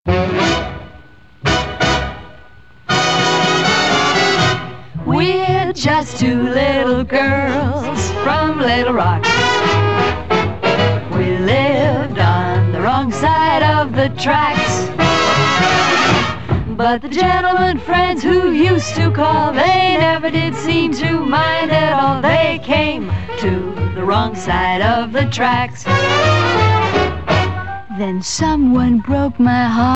We're just two little girls from Little Rock. We lived on the wrong side of the tracks, but the gentlemen friends who used to call, they never did seem to mind at all. They came to the wrong side of the tracks. Then someone broke my heart.